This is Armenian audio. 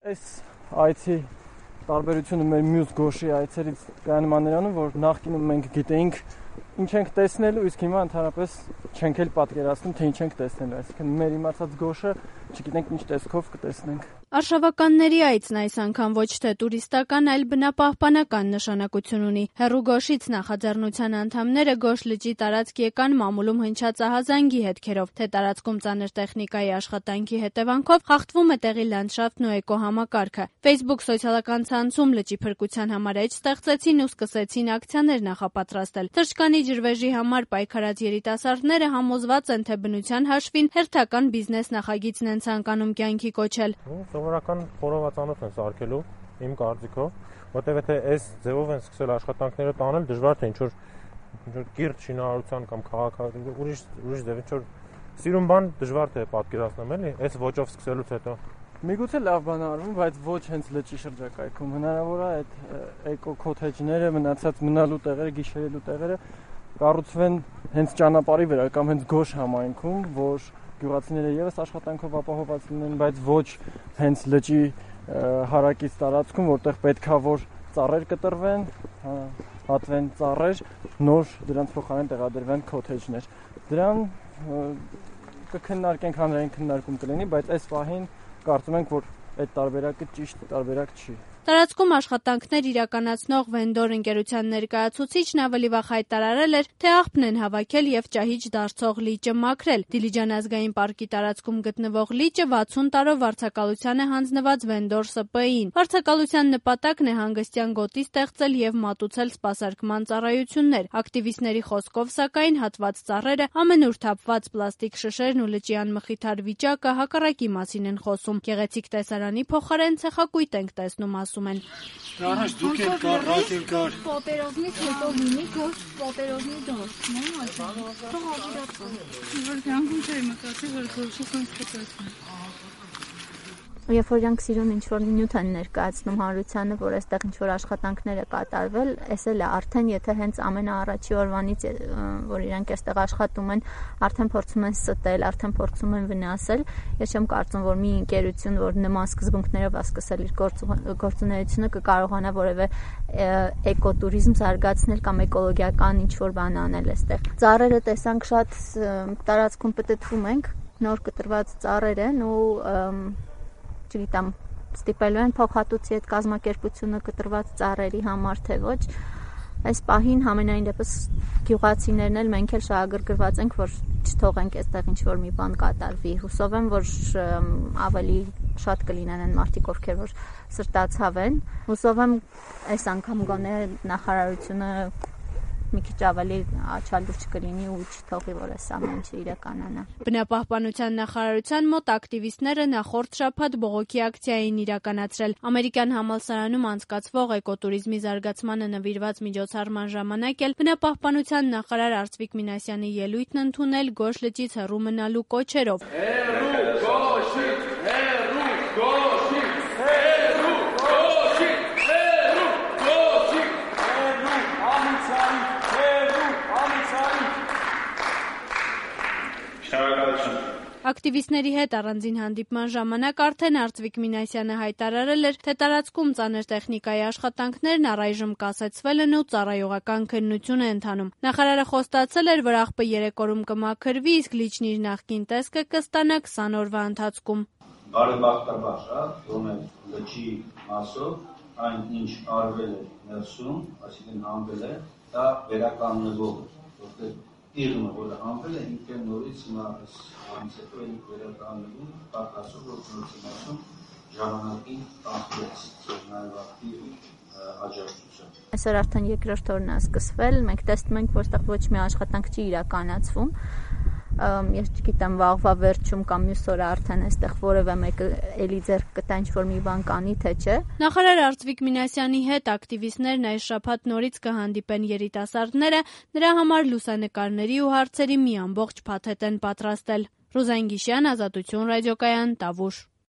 Այս այցի տարբերությունը մեր մյուս գոշի այցերից կայանում է նրանում, որ նախկինում մենք գիտեինք ինչ ենք տեսնելու, իսկ հիմա ընդհանրապես չենք էլ պատկերացնում, թե ինչ ենք տեսնելու, այսինքն մեր իմացած գոշը չգիտենք ինչ տեսքով կտեսնենք։ Արշավականների այցն այս անգամ ոչ թե տուրիստական, այլ բնապահպանական նշանակություն ունի։ Հեռու Գոշից նախաձեռնության անդամները Գոշ լճի տարածք եկան մամուլում հնչած ահազանգի հետքերով, թե տարածքում ծանր տեխնիկայի աշխատանքի հետևանքով խախտվում է տեղի լանդշաֆտն ու էկոհամակարգը։ Facebook սոցիալական ցանցում լճի փրկության համար էջ ստեղծեցին ու սկսեցին ակցիաներ նախապատրաստել։ Թրջկանի ջրվեժի համար պայքարած երիտասարդները համոզված են, թե բնության հաշվին հերթական բիզնես նախագիծն են ցանկանում կյանքի կոչել։ Սովորական խորովածանոթ են սարքելու իմ կարծիքով, որտեղ եթե այս ձևով են սկսել աշխատանքները տանել, դժվար թե ինչ-որ կիրթ շինարարության կամ քաղաքական ուրիշ ձև ինչ-որ սիրուն բան դժվար թե պատկերացնեմ, էլի, այս ոճով սկսելուց հետո։ Միգուցե լավ բան արվում, բայց ոչ հենց լճի շրջակայքում։ Հնարավոր է այդ էկո քոթեջները, մնացած մնալու տեղերը, գիշերելու տեղերը կառուցվեն հենց ճանապարհի վրա կամ հենց Գոշ համայնքում, որ գյուղացիները եւս աշխատանքով ապահովված լինեն, բայց ոչ հենց լճի հարակից տարածքում, որտեղ պետքա որ ծառեր կտրվեն, հատվեն ծառեր, նոր դրանց փոխարեն տեղադրվեն քոթեջներ։ Դրան կքննարկենք, հանրային քննարկում կլինի, բայց այս պահին կարծում ենք, որ այդ տարբերակը ճիշտ տարբերակ չի։ Տարածքում աշխատանքներ իրականացնող վենդոր ընկերության ներկայացուցիչն ավելի վաղ հայտարարել էր, թե աղբն են հավաքել եւ ճահիճ դարձող լիճը մաքրել։ Դիլիջան ազգային պարկի տարածքում գտնվող լիճը 60 տարով վարձակալության է հանձնված վենդոր ՍՊ-ին։ Վարձակալության նպատակն է հանգստյան գոտի ստեղծել եւ մատուցել սպասարկման ծառայություններ։ Ակտիվիստների խոսքով, սակայն, հատված ծառերը, ամենուր թափված պլաստիկ շշերն ու լճի անմխիթար վիճակը հակառակի մասին են խոսում։ Գեղեցիկ տեսարանի փոխարեն ցեխակույտ ենք տեսնում, ասում են։ Առաջ դուք եք կար, ռակ եք կար։ Պատերազմից հետո լինի Գոշ պատերազմի դաշտն է, այսինքն թող ավիրացան։ Որ կյանքում չէի մտածի, որ Գոշը կընկճվի։ Երբ որ իրանք սիրուն ինչ-որ նյութ են ներկայացնում հանրությանը, որ այստեղ ինչ-որ աշխատանքներ է կատարվել, էս էլ է արդեն, եթե հենց ամենաառաջի օրվանից, որ իրանք այստեղ աշխատում են, արդեն փորձում են ստել, արդեն փորձում են վնասել, ես չեմ կարծում, որ մի ընկերություն, որ նման սկզբունքներով է սկսել իր գործունեությունը, կկարողանա որևէ էկոտուրիզմ զարգացնել կամ էկոլոգիական ինչ-որ բան անել այստեղ։ Ծառերը տեսանք շատ տարածքում պտտվում ենք, նոր կտրված ծառեր են ու չգիտեմ, ստիպելու են փոխհատուցի այդ կազմակերպությունը կտրված ծառերի համար թե ոչ, այս պահին համենայն դեպս գյուղացիներն էլ մենք էլ շահագրգռված ենք, որ չթողենք այստեղ ինչ-որ մի բան կատարվի։ Հուսով եմ, որ ավելի շատ կլինեն այն մարդիկ, ովքեր որ սրտացավ են։ Հուսով եմ այս անգամ գոնե նախարարությունը մի քիչ ավելի աչալուրջ կլինի ու չթողի, որ այս ամեն ինչը իրականանա։ Բնապահպանության նախարարության մոտ ակտիվիստները նախորդ շաբաթ բողոքի ակցիա էին իրականացրել։ Ամերիկյան համալսարանում անցկացվող էկոտուրիզմի զարգացմանը նվիրված միջոցառման ժամանակ էլ բնապահպանության նախարար Արծվիկ Մինասյանի ելույթն ընդունել Գոշ լճից հեռու մնալու կոչերով։ Հեռու Գոշից, հեռու Գոշից, հեռու Գոշից, հեռու Գոշից, հեռու ամիցարի, հեռու ամիցարի։ Շնորհակալություն։ Ակտիվիստների հետ առանձին հանդիպման ժամանակ արդեն Արծվիկ Մինասյանը հայտարարել էր, թե տարածքում ծանր տեխնիկայի աշխատանքներն առայժմ կասեցվել են ու ծառայողական քննություն է ընթանում։ Նախարարը խոստացել էր, որ աղբը 3 օրում կմաքրվի, իսկ լիճն իր նախկին տեսքը կստանա 20 օրվա ընթացքում։ Բարեբախտաբար, ոնց լճի մասով այն ինչ արվել է ներսում, այսինքն հանվել է, դա վերականգնվող է, որտեղ իրումը, որը հանվել է, ինքն նորից հիմա այս հետո էլ վերականգնվում, պարտասով գործունեություն ժամանակին կանխվեց, նաև ակտիվ աջակցություն։ Այսօր արդեն երկրորդ օրն է սկսվել, մենք տեսնում ենք, որ այստեղ ոչ մի աշխատանք չի իրականացվում։ Ես չգիտեմ վաղվա վերջում կամ մյուս օրը արդեն այստեղ որևէ մեկը էլի ձեռք կտա ինչ-որ մի բան կանի, թե չէ։ Նախարար Արծվիկ Մինասյանի հետ ակտիվիստներն այս շաբաթ նորից կհանդիպեն երիտասարդները, նրա համար լուսանկարների ու հարցերի մի ամբողջ փաթեթ են պատրաստել։ Ռուզան Գիշյան, Ազատություն ռադիոկայան, Տավուշ։